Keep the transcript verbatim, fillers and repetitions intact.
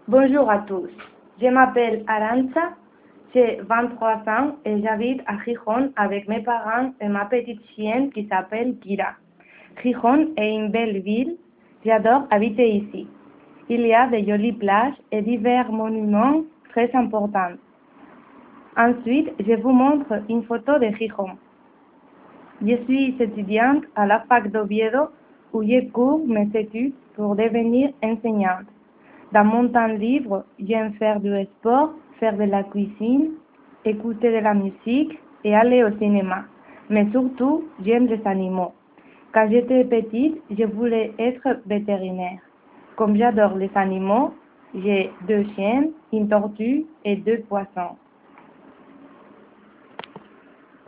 Bonjour à tous, je m'appelle Arancha, j'ai vingt-trois ans et j'habite à Gijón avec mes parents et ma petite chienne qui s'appelle Kira. Gijón est une belle ville, j'adore habiter ici. Il y a de jolies plages et divers monuments très importants. Ensuite, je vous montre une photo de Gijón. Je suis étudiante à la fac d'Oviedo où je cours mes études pour devenir enseignante. Dans mon temps libre, j'aime faire du sport, faire de la cuisine, écouter de la musique et aller au cinéma. Mais surtout, j'aime les animaux. Quand j'étais petite, je voulais être vétérinaire. Comme j'adore les animaux, j'ai deux chiens, une tortue et deux poissons.